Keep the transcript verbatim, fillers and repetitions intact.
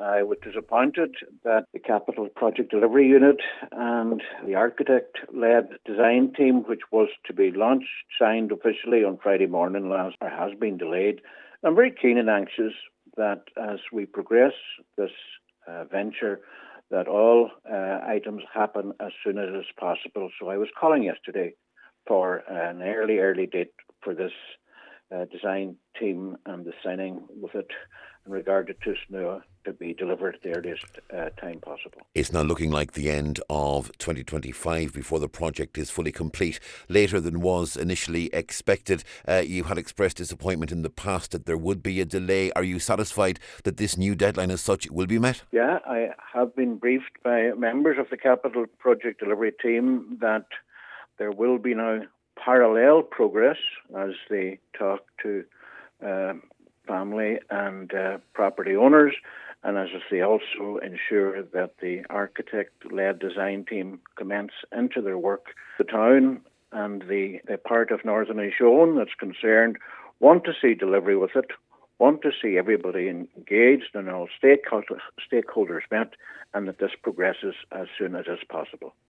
I was disappointed that the Capital Project Delivery Unit and the architect-led design team, which was to be launched, signed officially on Friday morning last, has been delayed. I'm very keen and anxious that as we progress this uh, venture, that all uh, items happen as soon as is possible. So I was calling yesterday for an early, early date for this uh, design team and the signing with it in regard to Tusnua to be delivered at the earliest uh, time possible. It's now looking like the end of twenty twenty-five before the project is fully complete, later than was initially expected. Uh, you had expressed disappointment in the past that there would be a delay. Are you satisfied that this new deadline as such will be met? Yeah, I have been briefed by members of the Capital Project Delivery team that there will be now parallel progress as they talk to uh, family and uh, property owners, and as they also ensure that the architect-led design team commence into their work. The town and the, the part of Northern Inishowen that's concerned want to see delivery with it, want to see everybody engaged and all stakeholders, stakeholders met, and that this progresses as soon as is possible.